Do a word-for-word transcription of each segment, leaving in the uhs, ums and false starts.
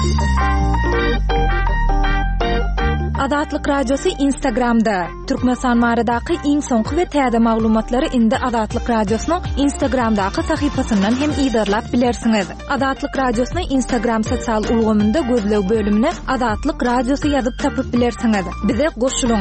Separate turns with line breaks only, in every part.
Adatlyk radiosu Instagramda. Türkmenistan baradaky iň soňky we täze maglumatlary indi Adatlyk radiosynyň Instagramdaky sahypasyndan hem ýa-da bilersiňiz. Adatlyk radiosynyň Instagram sosial ulgamynda gözlew bölümine Adatlyk radiosu ýazyp tapyp bilersiňiz. Bize goşulyň.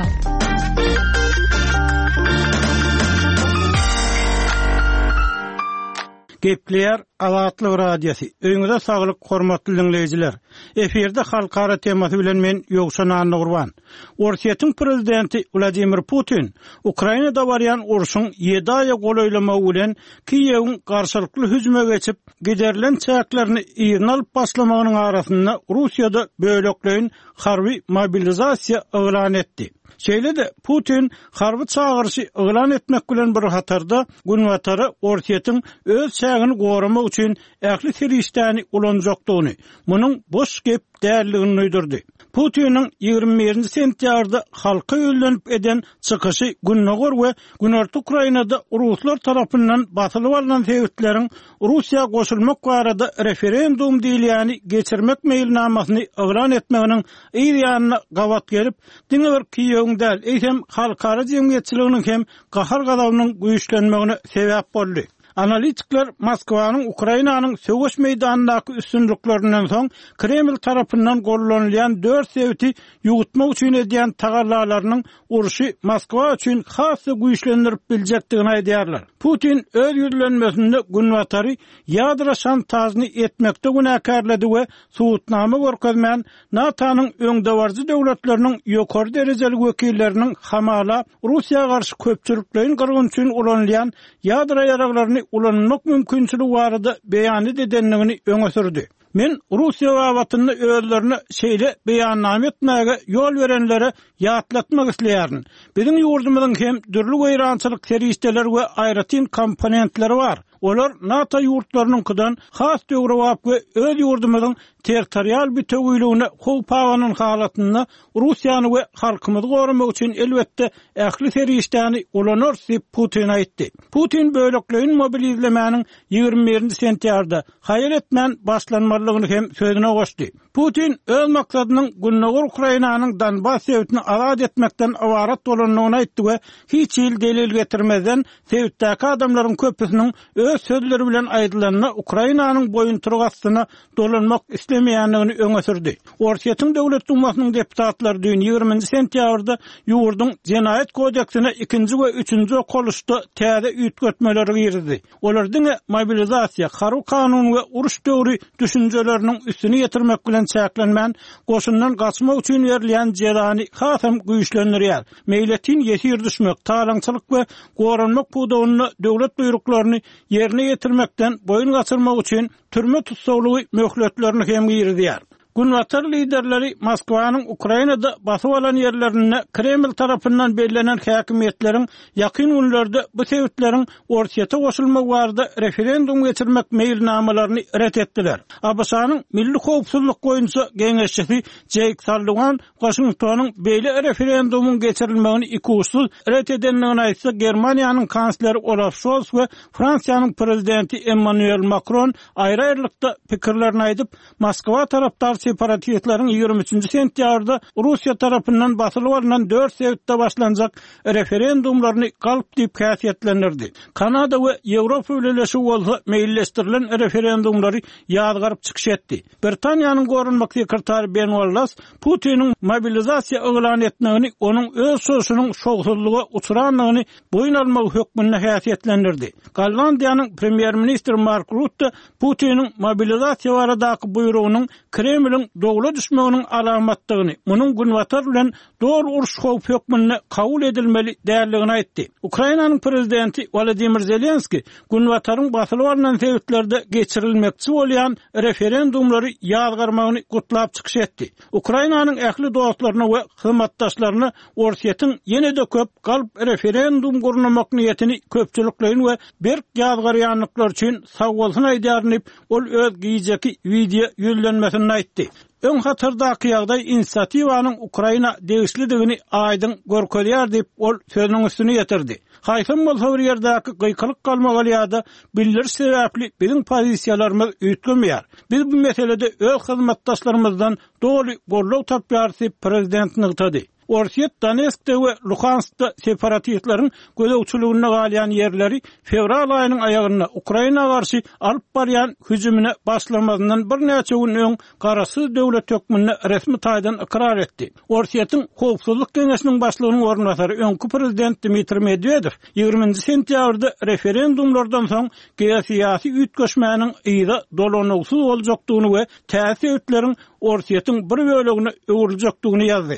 Gepler Adatlyk radiosu. Öňüňizde saglyk, hormatly dinleýijiler. Eferde halkara temasy bilen men Ýogşan Anurwan. Russiýanyň prezidenti Vladimir Putin Ukrainada barýan uruşyň ýedi aýa golaýlamagy bilen Kiýewiň garşylykly hüjüme geçip giderlen çäklerini ýygyny alyp başlamagynyň arasynda Russiýada bölekleýin harby mobilizasiýa elan etdi. Şeýle de Putin harby çağırşy elan etmek bilen bir hatarda günwatary Russiýanyň öz çägini goramak üçin ähli terişdäni ulanjakdygyny, munyň boş gep däldigini öýdürdi. Putin'in ýygrimi birinji sentýarda halka ýölenip eden çykyşy günnägör we Günorta Ukrainada Ruslar tarapyndan basylyp alynan sebäpleriň Russiýa goşulmak barada referendum diýilýäni geçirmek meýilnamasyny elan etmeginiň ýa-da gawat gelip, diňe bir Kiýewiň däl, eýsem halkara jemgyýetçiliginiň hem gahar gadawynyň güýçlenmegine sebäp boldy. Analitikler Moskwanyň Ukrainanyň söwüş meýdanyndaky üstünliklerinden soň Kreml tarapyndan gollanýan dört sebäti ýugutmak üçin edýän tagallalarynyň uruşy Moskwa üçin hasy güýçlendirip biljekdigini aýdýarlar. Putin öz ýüzlenmesinde günwatary ýadra şantażny etmekde günäkärledi we suwutnama görkezmän NATO'nyň öňdewarjy döwletleriniň ýokary derejeli wekilleriniň hamala Russiýa garşy köpçüliklerin gyrgyn üçin ulanýan ýadra ýaraglaryny ulanmak mümkinçiligi barada beýan edenligini öňe sürdi. Men Russiýa wawatyny özlerini şeýle beýanname etmäge ýol berenlere ýatlatmak isleýärin. Biziň ýurdumyzyň hem dürli weýrançylyk terişdeler we aýratyn komponentleri bar. Olar NATO ýurtlarynyňkydan has döwre wap we öz ýurdumyzyň territorial bütünlüğüne howp awanyň halatyna Russiýany we halkymyzy goramak üçin elbetde ähli terişdäni ulanır diýip Putin aýtdy. Putin bölekleýin mobilizlemeniň ýygrimi birinji sentýarda haýal etmän başlanmalygyny hem sözüne goşdy. Putin öz maksadynyň günnägör Ukrainanyň Donbass sebätini azad etmekden awarat bolanlygyny aýtdy we hiç ýyl delil getirmeden sebätdäki adamlaryň köpüsiniň öz sözleri bilen aýdylanyna Ukrainanyň boýunturgasyna dolanmak islemeýänligini öňe sürdi. Russiýanyň döwlet dumasynyň deputatlary dün ýygrimiňji sentýarda ýurdun Jenaýat kodeksine ikinji we üçünji okuluşda täze üýtgetmeleri girdi. Olar diňe mobilizasiýa, haru kanuny we uruş döwri düşünjeleriniň üstüne ýetirmek bilen çäklenmän goşundan gaçmak üçin berilýän jerany hasam güýçlendirýär. Meýletin ýetir düşmek, talaňçylyk we goranmak pudawyny döwlet buýruklaryny yerine ýetirmekden boyun gaçyrmak üçin türme tutsaglygy möhletlerini hem girdiýär. Günwatar liderleri Moskwanyň Ukrainada basyp alan ýerlerine Kreml tarapyndan belirlenen häkimetleriň ýakyn günlerde bu sebäpleriň Russiýa goşulmak barada referendum geçirmek meýilnamalaryny ret etdiler. A B S-nyň Milli Howpsuzlyk goýunçy geňeşçisi Jake Sullivan Washingtonyň beýle referendumuň geçirilmegini iki usul ret edenligini aýtsa, Germaniýanyň kansleri Olaf Scholz we Fransiýanyň prezidenti Emmanuel Macron aýry-aýrylykda pikirlerini aýdyp, Moskwa tarapdary separatistlerin ýygrimi üçünji sentýarda Russiýa tarapyndan basylyp alynan dört sebätde başlanjak referendumlaryny galp diýip häsiýetlendirdi. Kanada we Ýewropa üleleşi bolsa meýilleşdirilen referendumlary ýadgaryp çykyş etdi. Britaniýanyň gorunmak sekretary Ben Wallace Putiniň mobilizasiýa elan etmegini onuň öz sözüniň şogsullygy uçuranlygyny boyun almak hökmüne häsiýetlendirdi. Gollandiýanyň premier ministri Mark Rutte Putiniň mobilizasiýa baradaky buýrugynyň Kreml dogula düşmeginiň alamatlygyny, munyň günwatar bilen dogry uruş howp hökmüne kabul edilmeli däldigini aýtdy. Ukrainanyň prezidenti Volodymyr Zelenski günwataryň basylyp alynan sebäplerde geçirilmekçi bolýan referendumlary ýazgarmagyny gutlap çykyş etdi. Ukrainanyň ähli dostlaryna we hyzmatdaşlaryna Russiýanyň ýene-de köp galp referendum gurnamak niýetini köpçüliklerin we berk ýazgarýanlyklar üçin sag bolsun aýdýarnyp ol öz giýjeki video ýüzlenmesini aýtdy. Öň hatyrdaky ýagdaý inisiativanyň Ukraina degişlidigini aýdyň görkezýär diýip ol sözüniň üstüne ýetirdi. Haýsam bolsa bir ýerdäki gyýkylyk galmagal ýa-da bildiriş sebäpli biziň pozisiýalarymyz üýtgenmeýär. Biz bu meselede öz hyzmatdaşlarymyzdan doly gorlaw tapýar prezident nygtady. Orsiýet Donetskde we Luhanskda separatistlaryň gözegçiligine galýan ýerleri fevral aýynyň aýagyna Ukraina garşy alyp barýan hüjümine başlamasyndan bir näçe gün öň garasyz döwlet hökmüne resmi taýdan ikrar etdi. Orsiýetiň Howpsuzlyk Geňeşiniň başlygynyň ornatary öňkü prezident Dmitri Medvedew ýygrüminji sentýabrda referendumlardan soň geýäsiýasy üýtgeşmäniň ýyda dolanawsuz boljakdygyny we täsir ötleriň Orsiýetiň bir bölegine öwürüljakdygyny ýazdy.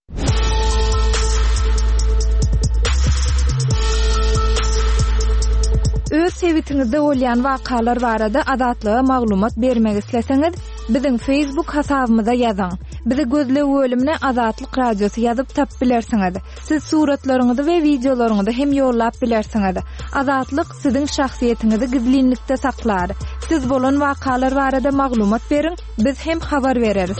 Öz sevitiňizde bolýan wakalar barada adatlyga maglumat bermek isleseňiz, biziň Facebook hasabymyza ýazyň. Bizi gözlep bölümine Adatlyk Radiosu ýazyp tap bilersiňiz. Siz suratlaryňyzy we videolaryňyzy hem ýollap bilersiňiz. Adatlyk siziň şahsiýetiniňizi gizlinlikde saklar. Siz bolan wakalar barada maglumat beriň, biz hem habar bereriz.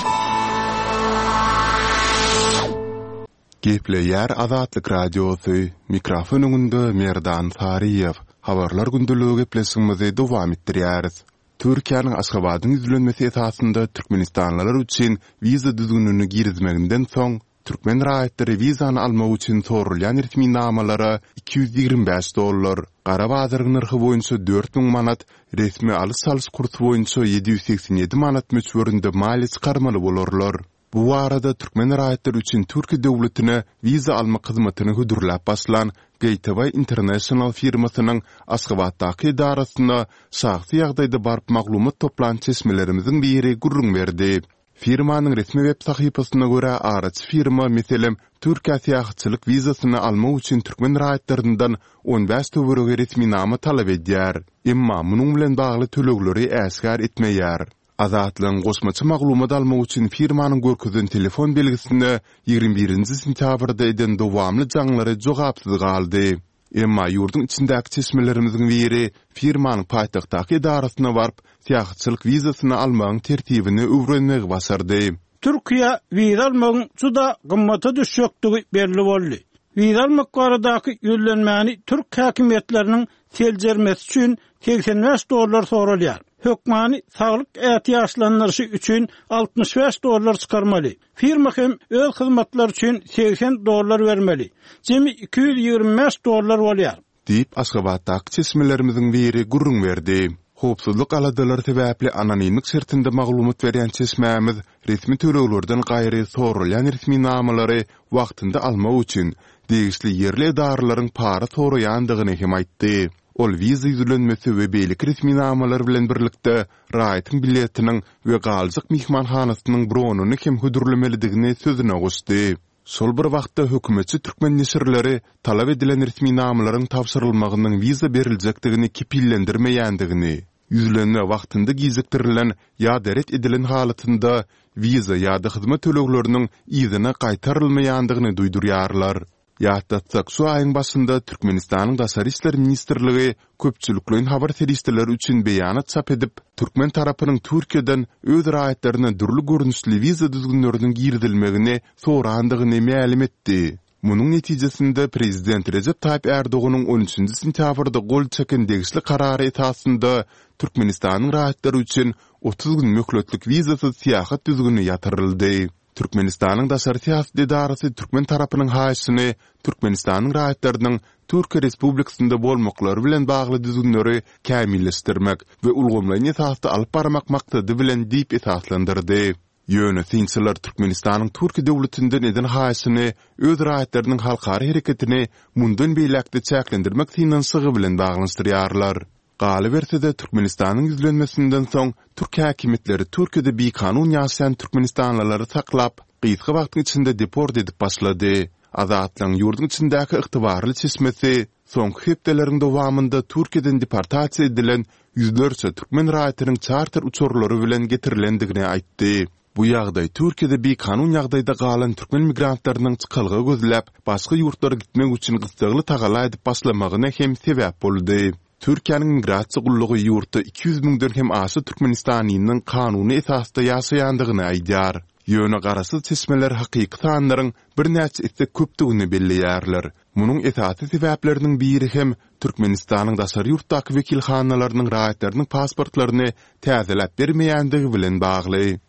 Gepleýär Adatlyk Radiosu, mikrofonunda Merdan Fariýew. Habarlar gündülügi gepleşigimizi dowam etdirýäris. Türkiýanyň Aşgabatyň üzülenmesi esasında Türkmenistanlylar üçin wiza düzgünlüğünü girizmeginden soň Türkmen raýatları wizany almak üçin sorulýan resmi namalary iki yüz ýigirmi beş dollar, gara bazaryň narhy boýunça dört bin manat, resmi alys-salys kursu boýunça ýedi yüz seksen ýedi manat möçberinde maliýe çykarmaly bolarlar. Bu arada Türkmen raýatları üçin Türkiýe döwletine wiza almak hyzmatyny hudurlap başlan Gateway International firmasynyň Aşgabatdaky idarasyna şahsy ýagdaýda barp maglumat toplan çeşmelerimizin biri gurrun berdi. Firmanyň resmi web sahypasyna görä araç firma meselem Türkiýe syýahatçylyk wizasyny almak üçin Türkmen raýatlaryndan on beş töwerege resmi nama talap edýär. Emma munyň bilen bagly tölegleri äsgär etmeýär. Azatlyň goşmaçy maglumat almak üçin firmanyň görkezden telefon belgisinde ýigirmi birinji sentýabrda eden dowamly jaňlary jogapsyz galdy. Emma ýurduň içindäki çeşmelerimizin biri firmanyň paýtagtdaky idarasyna barp syýahatçylyk wizasyny almagyň tertibini öwrenmegi başardy.
Türkiýe wiza almagyň juda gymmaty düşýäktigi belli boldy. Wiza almak baradaky ýölenmäni Türk häkimetleriniň seljermesi üçin seksen beş dollar sorulýar. Hökmani saglyk ähtiýaçlandyryşy üçin altmış beş dollar çykarmaly. Firma hem öz hyzmatlar üçin seksen dollar bermeli. Jemi iki yüz ýigirmi beş dollar bolýar.
Diýip Aşgabatdaky çeşmelerimizin biri gurrun berdi. Howpsuzlyk aladalar sebäpli anonimlik şertinde maglumat berýän çeşmämiz resmi töleglerden gaýry sorulýan resmi namalary wagtynda almak üçin degişli ýerli edaralaryň para soraýandygyny hem aýtdy. Ol wiza ýüzlenmesi we beýlik resmi namalar bilen birlikde raýatyň biletiniň we galzyk mihmanhanasynyň bronuny hem hudurlamelidigini sözüne goşdy. Şol bir wagtda hökümetçi türkmen nesirleri talap edilen resmi namalaryň tapşyrylmagynyň wiza beriljakdigini kipillendirmeýändigini, ýüzlenme wagtynda gizliktirilen ýa deret edilen halatynda wiza ýa-da hyzmat tölegleriniň ýyzyna gaýtarylmaýandygyny duýdurýarlar. Ýatdatsak şu aýyň başynda Türkmenistanyň Daşary işler ministrligi köpçülikliň habar seriýetleri üçin beýanat çap edip, Türkmen tarapynyň Türkiýeden öz raýatlaryna dürli görnüşli wiza düzgünleriniň girdilmegini sorandygyny ma'lum etdi. Munyň netijesinde prezident Recep Tayyip Erdoğanyň on üçinji sentýabrda gol çeken degişli karary esasında Türkmenistanyň raýatlary üçin otuz gün möhletlik wizasyz syýahat düzgünü ýatyryldy. Türkmenistanyň Daşary syýasat idarasy Türkmen tarapynyň haýysyny Türkmenistanyň raýatlarynyň Türkiýe Respublikasynda bolmaklary bilen bagly düzgünleri kämilleşdirmek we ulgamlaryny esasda alyp barmak maksady bilen diýip esaslandyrdy. Ýönetimçiler Türkmenistanyň Türkiýe döwletinden eden haýysyny öz raýatlarynyň halkary hereketini mundan beýlekde çäklendirmek finansygy bilen baglanystyrýarlar. Galy bersede Türkmenistanyň ýüzlenmesinden soň Türk häkimetleri Türkiýede bir kanun ýaşaýan Türkmenistanlylary saklap, gysga wagtyň içinde deport edip başlady. Azatlyň ýurduň içindäki ygtybarly çeşmesi soňky hepdeleriň dowamında Türkiýeden deportasiýa edilen ýüzlerçe türkmen raýatynyň charter uçurlary bilen getirilendigini aýtdy. Bu ýagdaý Türkiýede bir kanun ýagdaýda galan türkmen migrantlarynyň çykalgy gözläp, başga ýurtlara gitmek üçin gysdagly tagala edip başlamagyna hem sebäp boldy. Türkiýanyň migrasiýa gullugy ýurtda iki yüz miňden hem aşy Türkmenistanynyň kanuny esasda ýaşaýandygyny aýdýar. Ýöne garasy çeşmeler hakyky sanlaryň bir näçe etse köpdigini belliýärler. Munyň esasy sebäpleriniň biri hem Türkmenistanyň daşary ýurtdaky wekilhanalarynyň raýatlarynyň pasportlaryny täzeläp bermeýändigi bilen bagly.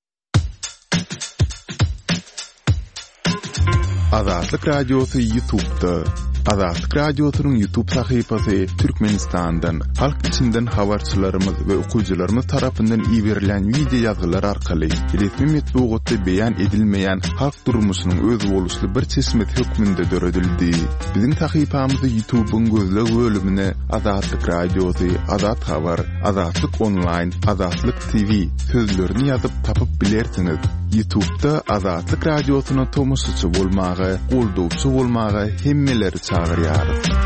Azatlyk Radiosu YouTube'da. Azatlyk Radiosu'nun YouTube sahypasy Türkmenistandan, halk içinden habarçylarymyz we okuyjylarymyz tarapyndan iýerilen video ýazgylar arkaly resmi metbuatda beýan edilmeýän halk durmuşynyň öz boluşly bir çeşmet hökmünde döredildi. Biziň sahypamyzy YouTube'un gözleg bölümine Azatlyk Radiosu, Azat Habar, Azatlyk Online, Azatlyk T V sözlerini ýazyp tapyp bilersiňiz. YouTube'da Azatlyk Radiosu'na tomusçy bolmagy, goldowçy bolmagy hemmeleri çağırýar.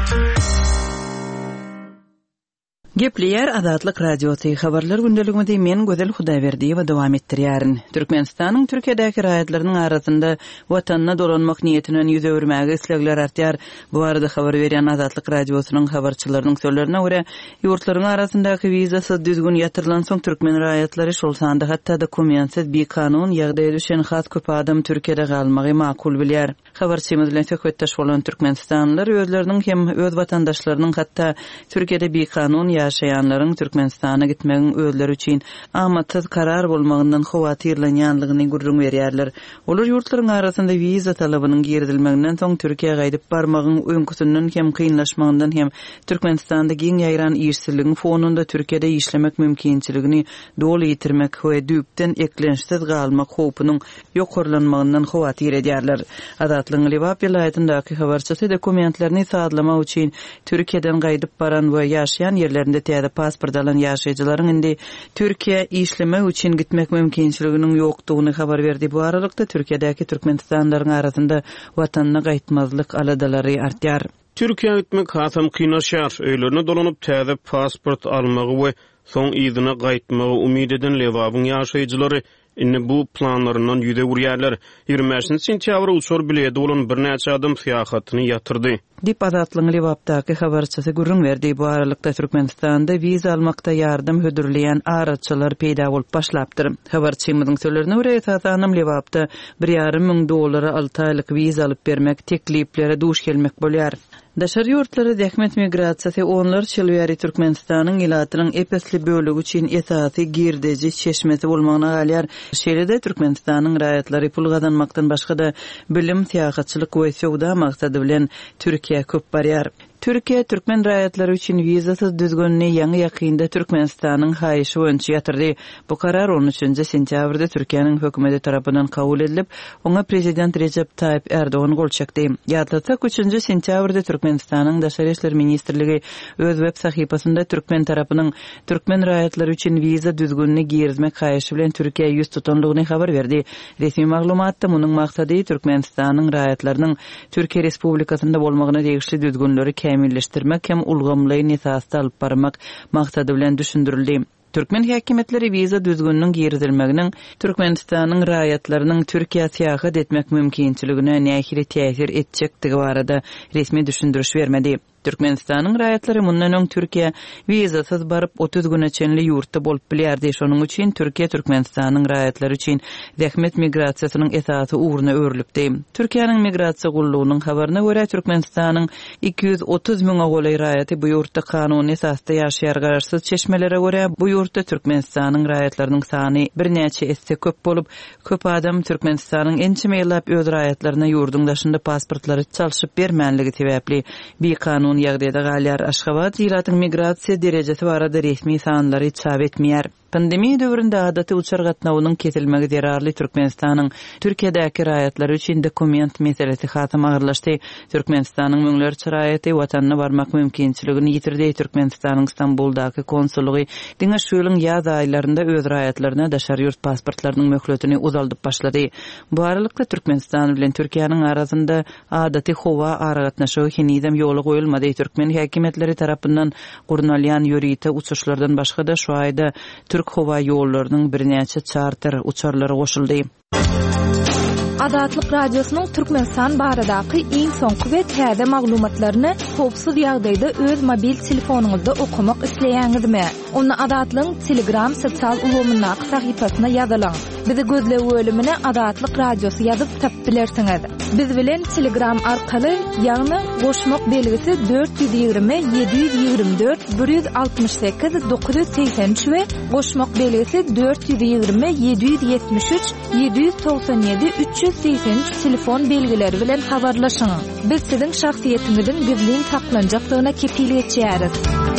Gepleýär Azatlyk Radiosu habarlar gündeliginde men Gözel Hudaýberdiýewa dowam etdirýärin. Türkmenistanyň Türkiýedäki raýatlarynyň arasynda watanyna dolanmak niýetiniň ýüze bermäge islegler artýar. Bu arada habar berýän Azatlyk Radiosynyň habarçylarynyň sözlerine görä, ýurtlaryň arasyndaky wizasyz düzgün ýatyrylan soň türkmen raýatlary şol sanda hatda dokumentsiz bir kanun ýagdaýa düşen has köp adam Türkiýede galmagy makul bilýär. Habarçymyz bilen söhbetdeş bolan türkmenistanlylar özleriniň hem öz watandaşlarynyň hatda Türkiýede bir kanun ýaşaýanlaryň Türkmenistana gitmegiň özleri üçin amatsız karar bolmagyndan howatyrlanýanlygyny gurrun berýärler. Olar ýurtlaryň arasynda wiza talabynyň girdilmeginden soň Türkiýe gaýdyp barmagyň öňküsünden hem kynlaşmagyndan hem Türkmenistanda giň ýaýran işçiligiň fonunda Türkiýede işlemek mümkinçiligini doly ýitirmek we düýpden eklenşsiz galmak howpunyň ýokarlanmagyndan howatyr edýärler. Azatlygyň Liwap vilayatyndäki habarçysy dokumentlerini saýlamak üçin Türkiýeden gaýdyp baran we ýaşaýan ýerlerinde täze pasport alan ýaşaýjylaryň indi Türkiýe işlemek üçin gitmek mümkinçiliginiň ýokdugyny habar berdi. Bu aralykda Türkiýedäki türkmenistanlaryň arasynda watanyna gaýtmazlyk aladalary artýar.
Türkiýe gitmek hasam kynlaşýar. Öýlerine dolanyp täze pasport almagy we soň ýyzyna gaýtmagy umyd eden Liwabyň ýaşaýjylary Inni bu planlarından yüze vurýarlar. ýygrimi beşinji sentýabr uçur bilýärdi bolan bir näçe adam syýahatyny ýatyrdy.
Dip Azatlyň Liwapdaky habarçysy gurrun berdi. Bu aralykda Türkmenistanda wiza almakda ýardym hödürleýän araçylar peýda bolup başlapdyr. Habarçymyzyň sözlerine görä Azatlyň Liwapda bir ýarym miň dollary alty aýlyk wiza alyp bermek tekliplere duş gelmek bolýar. Daşary ýurtlary dähmet migrasiýasy onlar çylýary Türkmenistanyň ilatynyň epesli bölegi üçin esasy girdeji çeşmesi bolmagyna galýar. Şeýlede Türkmenistanyň raýatlary pul gazanmakdan başga da bilim, syýasatçylyk we sowda maksady bilen Türkiýe köp barýar. Türkiýe türkmen raýatlary üçin wizasyz düzgünni ýangy ýakynda Türkmenistanyň haýyşy boýunça ýatyrdy. Bu karar on üçinji sentýabrda Türkiýanyň hökümeti tarapyndan kabul edilip, oňa prezident Recep Tayyip Erdogan gol çekdi. Ýatlatsak üçinji sentýabrda Türkmenistanyň Daşary işler ministrligi öz web sahypasynda türkmen tarapynyň türkmen raýatlary üçin wiza düzgünni girizmek haýyşy bilen Türkiýe ýüz tutanlygyny habar berdi. Resmi maglumatda munyň maksady Türkmenistanyň raýatlarynyň Türkiýe Respublikasynda bolmagyna degişli düzgünleri kämilleşdirmek hem ulgamlaýan esasda alyp barmak maksady bilen düşündirildi. Türkmen häkimetleri wiza düzgünniň girizilmeginiň Türkmenistanyň raýatlarynyň Türkiýe syýahat etmek mümkinçiligine nähili täsir etjekdigi barada resmi düşündiriş bermedi. Türkmenistanyň raýatlary mundan öň Türkiýe wizasyz baryp otuz güne çenli ýurtda bolup bilýärdi. Şonuň üçin Türkiýe Türkmenistanyň raýatlary üçin dähmet migrasiýasynyň esasy uğruna örilipdi. Türkiýanyň migrasiýa gullugynyň habaryna görä Türkmenistanyň iki yüz otuz miň ogly raýaty bu ýurtda kanuny esasda ýaşaýar gararsyz çeşmelere görä bu ýurtda Türkmenistanyň raýatlarynyň sany bir näçe esse köp bolup, köp adam Türkmenistanyň ençe meýlap öz raýatlaryna ýurdun daşynda pasportlary çalşyp bermänligi sebäpli bir kanun ýagdaýda galýar. Aşgabat ýylatyň migrasiýa derejesi barada resmi sanlary çap etmeýär. Pandemiýa döwründe adaty uçar gatnawynyň kesilmegi zerarly Türkmenistanyň Türkiýedäki raýatlary üçin dokument meselesi hasam agyrlaşdy. Türkmenistanyň müňlerçe raýaty watanyna barmak mümkinçiligini ýitirdi. Türkmenistanyň Istanbuldaky konsullugy diňe şu ýylyň ýaz aýlarynda öz raýatlaryna daşary ýurt pasportlarynyň möhletini uzaldyp başlady. Bu aralykda Türkmenistan bilen Türkiýanyň arasynda adaty howa aragatnaşygy hinidem ýoly goýulmady. Türkmen häkimetleri tarapyndan gurnalýan ýörite uçuşlardan başga da şu aýda Türk hova ýollarynyň bir näçe charter uçarlary goşuldy.
Adatlyk Radiosynyň Türkmenistan baradaky iň soňky we täze maglumatlaryny howpsuz ýagdaýda öz mobil telefonuňyzda okumak isleýäňizmi? Onu Adatlyň Telegram sosial ulgamyndaky sahypasyna ýazylaň. Bizi gözlegi bölümine Adatlyk Radiosy ýazyp tapyp bilersiňiz. Biz bilen Telegram arkaly ýagny goşmak belgisi dört yüz ýygrimi yedi yüz ýygrimi dört bir yüz altymyş sekiz dokuz yüz seksen üç we goşmak belgisi dört yüz ýygrimi yedi yüz ýetmiş üç yedi yüz toksan ýedi üç yüz seksen üç telefon belgileri bilen habarlaşyň. Biz siziň şahsiýetiňizin gizlin saklanjaklygyna kepillik etýäris.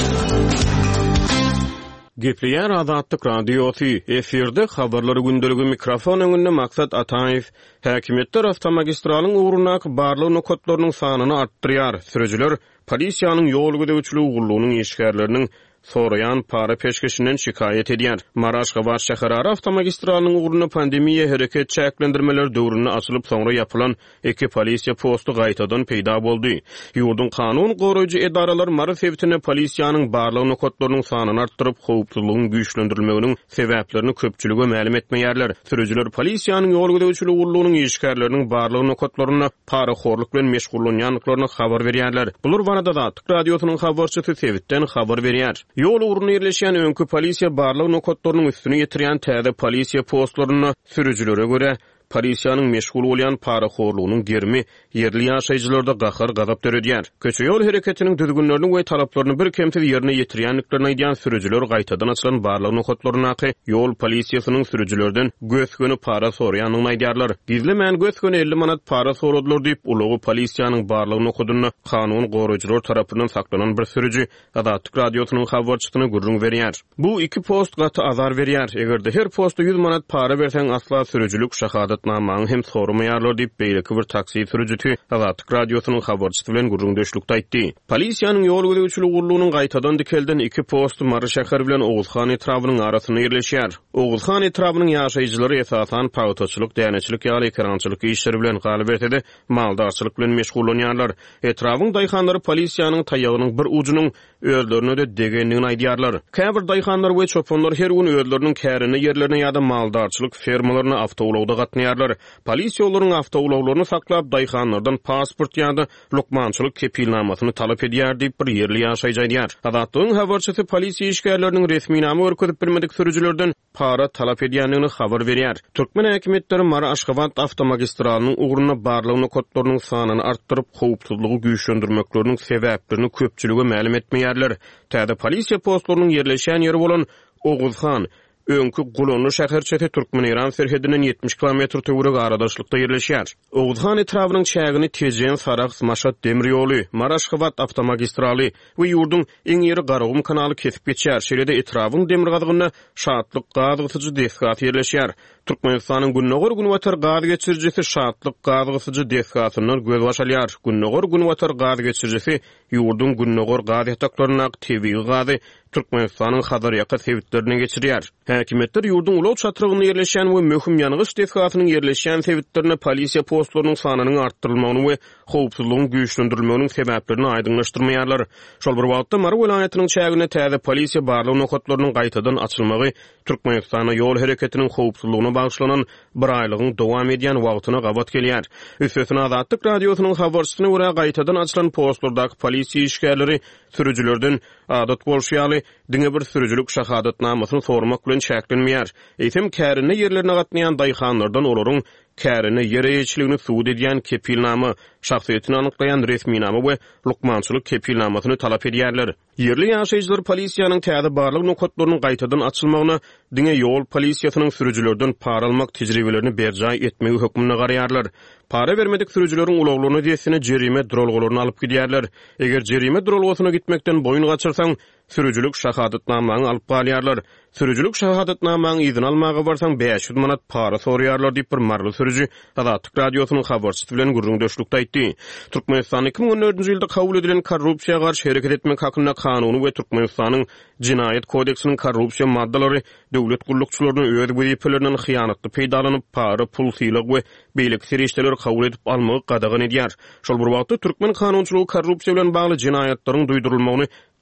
Gepleýär Adatlyk Radiosy efirde habarlary gündeligi mikrofon öňünde maksat Ataýew häkimetler awtomagistralyň uğrunak barlyk nokatlarynyň sanyny artdyrýar. Sürüjiler polisiýanyň ýol güdäwçiligi gurulunyň işgärleriniň sorayan para peşkeşinden şikayet edýär. Maraşgabat şäherleri awtomagistralynyň uğruna pandemiýa hereket çäklendirmeler döwründe açylyp soňra ýapylan iki polisiýa postu gaýtadan peýda boldy. Ýurdun kanun goraýjy edaralar mara sebäpine polisiýanyň barlyk nokatlarynyň sanyny artdyryp howpsuzlygyň güýçlendirilmeginiň sebäplerini köpçülüge ma'lum etmeýärler. Sürüjiler polisiýanyň ýol güdäwçiligi gurulunyň işgärleriniň barlyk nokatlaryna para horluk bilen meşgullanýanlyklaryny habar berýärler. Bular barada da Adatlyk Radiosynyň habarçysy sebäpden habar berýär. Ýol uğruna ýerleşýän öňkü polisiýa barlyk nokatlarynyň üstüne ýetirýän täze polisiýa postlaryny sürüjilere görä polisiýanyň meşgul bolýan para horlugynyň germi yerli ýaşaýjylarda gahar gazap töredýär. Köçe ýol hereketiniň düzgünlerini we talaplaryny bir kemsiz ýerine ýetirýänliklerini aýdýan sürüjiler gaýtadan açylan barlyk nokatlaryna ýol polisiýasynyň sürüjilerden göskünü para sorýanyny aýdýarlar. Gizlemän göskünü elli manat para soradylar diýip ulugy polisiýanyň barlyk nokatyny kanun goraýjylar tarapyndan saklanan bir sürüji Adatlyk Radiosynyň habarçysyna gurrun berýär. Bu iki post gaty azar berýär. Egerde her posta yüz manat para berseň asla sürüjilik şahadat namaň hem sormaýarlar diýip beýleki bir taksi sürüjüti Adatlyk Radiosynyň habarçysy bilen gurrun döşlükde aýtdy. Polisiýanyň ýol güdäwçiligi gurulunyň gaýtadan dikelden iki post Mara şäher bilen Oguzhan etrabynyň arasyna ýerleşýär. Oguzhan etrabynyň ýaşaýjylary esasan pawtaçylyk, däneçilik ýaly ekrançylyk işleri bilen galyp etdi, maldarçylyk bilen meşgullanýarlar. Etrabyň daýhanlary polisiýanyň taýagynyň bir ujunyň öýlerine de degenligini aýdýarlar. Käbir daýhanlar we çopanlar her gün öýleriniň kärini ýerlerine ýa-da maldarçylyk fermalaryna awtowlawda gatnaýarlar. Polisiýalaryň awtowlawlaryny saklap daýhanlardan pasport ýa-da lukmançylyk kepilnamasyny talap edýär diýip bir ýerli ýaşaýjy aýdýar. Adatlyň habarçysy polisiýa işgärleriniň resmi namy örkezip bilmedik sürüjilerden para talap edýänligini habar berýär. Türkmen häkimetleri Mara Aşgabat awtomagistralynyň uğruna barlyk nokatlarynyň sanyny artdyryp howpsuzlygy güýçlendirmekleriniň sebäplerini köpçülüge ma'lum etmeýärler. Täze polisiýa postlarynyň ýerleşýän ýeri bolan Oguzhan öňkü Gulonlu şäherçesi Türkmenistan serhedinden yetmiş kilometr töwereg aradaşlykda ýerleşýär. Oguzhan etrabynyň çägini Tejen Saraks Maşat demir ýoly, Maraşgabat awtomagistraly we ýurdun eň ýeri Garagum kanaly kesip geçýär. Şeýle etrabyň demir gazygyna Şatlyk gazygyjy desgat ýerleşýär. Türkmenistanyň Günnogor Günwatar gaz geçirjisi Şatlyk gazygyjy desgatynyň göz başalýar. Günnogor Günwatar gaz geçirjisi ýurdun Günnogor gaz ýataklaryna tebii gazy Türkmenistanyň Hazarýaka sebitlerini geçirýär. Häkimetler ýurdun ulaw çatragyny ýerleşýän we möhüm ýanygyş desgatynyň ýerleşýän sebitlerini polisiýa postlarynyň sanynyň artdyrylmagyny we howpsuzlygyň güýçlendirilmeginiň sebäplerini aýdynlaşdyrmaýarlar. Şol bir wagtda Mara welaýatynyň çägine täze polisiýa barlyk nokatlarynyň gaýtadan açylmagy Türkmenistana ýol hereketiniň howpsuzlygyna bagşlanan bir aýlygyň dowam edýän wagtyna gabat gelýär. Üstesine Adatlyk Radiosynyň habarçysyna görä gaýtadan açylan postlardaky polisiýa işgärleri sürüjilerden adat bolşýaly diňe bir sürüjilik şahadatnamasyny sormak bilen çäklenmeýär. Eýsem kärini ýerlerine gatnaýan daýhanlardan olaryň kärini ýere ýetişligini suwd edýän kepilnama, şahsiýetini anyklaýan resminama we lukmançylyk kepilnamasyny talap edýärler. Yerli ýaşaýjylar polisiýanyň täze barlyk nokatlarynyň gaýtadan açylmagyna diňe ýol polisiýasynyň sürüjilerden para almak tejribelerini berjay etmegi hökmüne garaýarlar. Para vermedik sürüjileriň ulaglaryny diýesine jerime drolgalaryny alyp gidýärler. Eger jerime drolgasyna gitmekden boyun gaçyrsaň, sürüjilik şahadatnamagyny alyp galýarlar. Sürüjilik şahadatnamagyny izin almagy barsaň beş yüz manat para soraýarlar diýip bir marly sürüji Adatlyk Radiosynyň habarçysy bilen gurrun döşlükde aýtdy. Türkmenistan iki bin on dördünji ýylda kabul edilen korrupsiýaga garşy hereket etmek hakyna kanuny we Türkmenistanyň Jinaýat kodeksiniň korrupsiýa maddalary döwlet gullukçylaryny öz wezipelerinden hyýanatly peýdalanyp para, pul, sylyk we beýlik serişdeler kabul edip almagy gadagan edýär. Şol bir wagtda Türkmen kanunçylygy korrupsiýa bilen bagly jinaýatlaryň duýdurulmagyny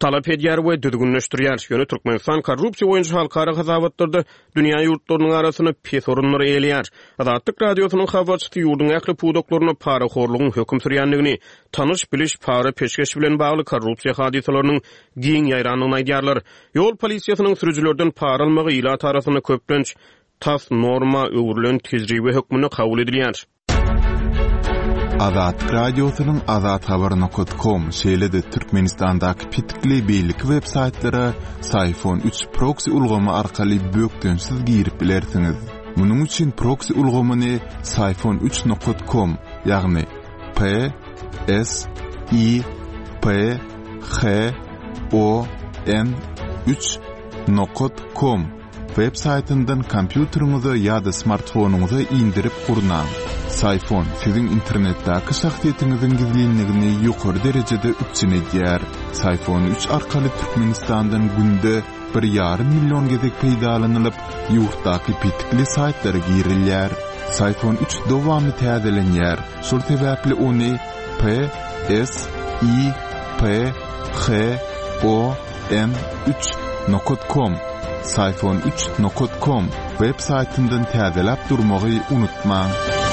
talap edýär we düzgünleşdirýär. Ýöne Türkmenistan korrupsiýa boýunça halkara hazabatlarda dünýä ýurtlarynyň arasyna pes orunlary eýleýär. Azatlyk radiosynyň habarçysy ýurdun ähli pudoklaryna para horlugyň hökm sürýänligini, tanış biliş para peşkeş bilen bagly korrupsiýa hadisalarynyň giň ýaýranlygyny aýdýarlar. Ýol polisiýasynyň sürüjilerden para almagy ila tarasyna köplenç tas norma öwrülen tejribe hökmüne kabul edilýär.
Azat radiosynyň azat habar nokta com şeýlede Türkmenistandaky pitikli beýlik websaytlara Sayfon üç proxy ulgama arkaly bökdönsiz girip bilersiňiz. Munyň üçin proxy ulgamany sayfon üç nokta com ýagny P S I P H O N üç nokta com websaytyndan kompýuteriňize ýa-da smartfonuňyza indirip gurnan. Sayfon sizin internetdäki şahsiýetiňiziň gizlinligini ýokary derejede üçin edýär. Sayfon üç arkaly Türkmenistandan günde bir ýarym million gezek peýdalanylyp, ýurtdaky pitikli saytlara girilýär. Sayfon üç dowamy täzelenýär. Şol sebäpli ony P S I P H O N üç nokta com sayfon üç nokta com websaytyndan täzelep durmagy unutmaň.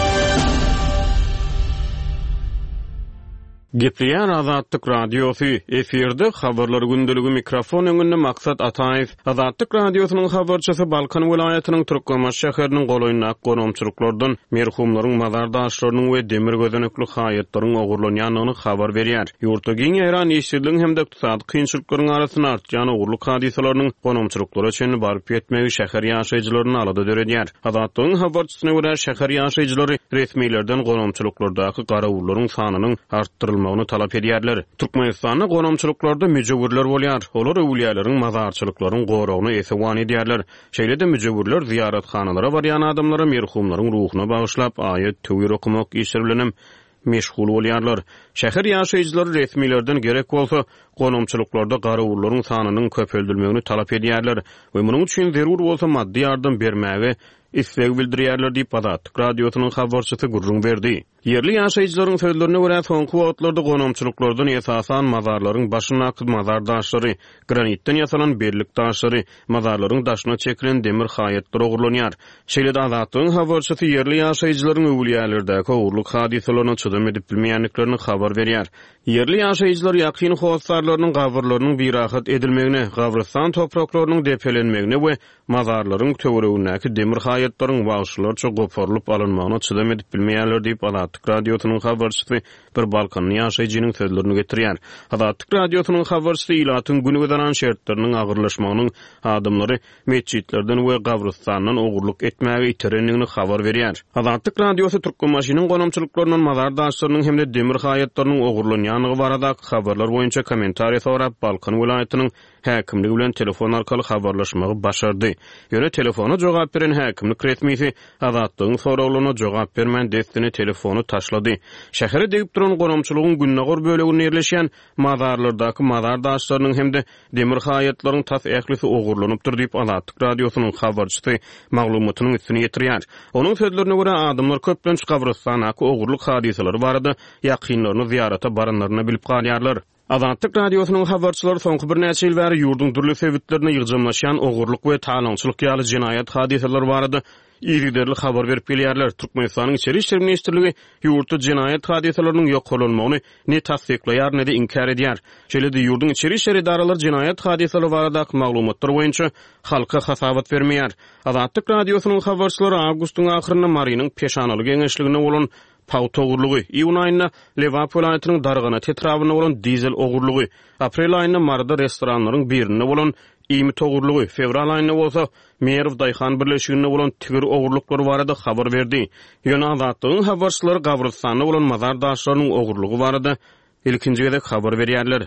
Gepleýär Azatlyk radiosy efirde habarlar gündeligi mikrofon öňünde maksat Ataýew. Azatlyk radiosynyň habarçysy Balkan welaýatynyň Türkmenistan şäheriniň golaýyna goromçylyklardan merhumlaryň mazardaşlarynyň we demir gözenekli haýatlaryň ogurlanýanyny habar berýär. Ýurtda giň ýaran ýeşilliň hemde ykdysady kynçylyklaryň arasyna artýan ogurlyk hadisalarynyň goromçylyklary üçin baryp ýetmegi şäher ýaşaýjylaryny alada döredýär. Azatlygyň habarçysyna görä şäher ýaşaýjylary resmiýlerden goromçylyklardaky garawullaryň sanynyň artdyrylmagyny talap edýärler. Türkmenistanda goromçylyklarda müjewirler bolýar. Olar öwliýalaryň mazarçylyklaryň goragyny esewan edýärler. Şeýlede müjewirler ziyarethanalaryna barýan adamlara merhumlaryň ruhyna bagyşlap aýat töwür okumak işlerini meşgul bolýarlar. Şäher ýaşaýjylary resmiýlerden gerek bolsa, goromçylyklarda garawullaryň sanynyň köpeldilmegini talap edýärler we munyň üçin zerur bolsa maddi ýardam bermäge isleg bildirýärler diýip Azatlyk radiosynyň habarçysy gurrun berdi. Yerli ýaşaýjylaryň sözlerine görä soňky wagtlarda goromçylyklardan esasan mazarlaryň başyna mazardaşlary, granitden ýasalan berlik daşlary, mazarlaryň daşyna çekilen demir haýatlar ogurlanýar. Şeýlede Azatlygyň habarçysy yerli ýaşaýjylaryň öwliýalardaky ogurlyk hadisalaryna çydam edip bilmeýänliklerini habar berýär. Yerli ýaşaýjylar ýakyn howsarlarynyň gabrlarynyň birahat edilmegine, gabristan topraklarynyň depelenmegine we mazarlaryň töweregindäki demir haýatlaryň wagşylarça goparylyp alynmagyna çydam edip bilmeýänler diýip Azatlyk radiosynyň habarçysy bir Balkan ýaşaýjynyň sözlerini getirýär. Azatlyk radiosynyň habarçysy ilatyň güni gözanan şertleriniň agyrlaşmagynyň adamlary mesjidlerden we gabristandan ogurlyk etmäge iterenligini habar berýär. Azatlyk radiosy Türkmenistanyň goromçylyklarynyň mazardaşlarynyň hemde demir haýatlarynyň ogurlanýanyny barada habarlar boýunça kommentariýa sorap Balkan welaýatynyň häkimligi bilen telefon arkaly habarlaşmagy başardy. Ýöne telefona jogap beren häkimlik resmiýeti Azatlygyň sorawlaryna jogap bermän destini telefonu taşlady. Şähere degip duran goromçylygyň günnägor böleginde ýerleşýän mazarlardaky mazardaşlarynyň hemde demir haýatlaryň tas ählisi ogurlanypdyr diýip Azatlyk radiosynyň habarçysy maglumatynyň üstüne ýetirýär. Onuň sözlerine görä adamlar köplenç gabristanaky ogurlyk hadisalary barada ýakynlaryny ziýarata baranlaryna bilip galýarlar. Azatlyk radiosynyň habarçylary soňky bir näçe ýyl bäri ýurdun türlü sebitlerine ýygymlaşýan ogurlyk we talançylyk ýaly jinaýat hadisalary barada ýygyderli habar berip gelýärler. Türkmenistanyň içeri işler ministrligi ýurtda jinaýat hadisalarynyň ýok bolanmagyny ne tasdiklaýar ne de inkar edýär. Şeýlede ýurdun içeri işler idaralary jinaýat hadisalary baradaky maglumatlar boýunça halka hasabat bermeýär. Azatlyk radiosynyň habarçylary awgustyň ahyrynda Marynyň peşanaly geňeşligine bolan Pawt ogurlugy, iýun aýynda Lewap welaýatynyň Dargana tetrawyna bolan dizel ogurlugy, aprel aýynda Marda restoranlaryň birinde bolan iýmit ogurlugy, fevral aýynda bolsa Merw Daýhan birleşiginde bolan tigir ogurluklary barada habar berdi. Ýöne Azatlygyň habarçylary gabristanda bolan mazardaşlarynyň ogurlugy barada ilkinji gezek habar berýärler.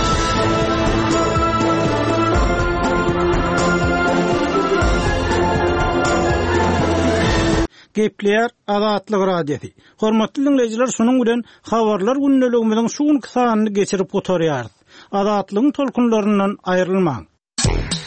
Gepleýär Azatlyk radiosi. Hormatly dinleýijiler, şunuň bilen habarlar gündeligimiziň şuň kysanyny geçirip gotarýarys. Azatlygyň tolkunlaryndan aýrylmaň.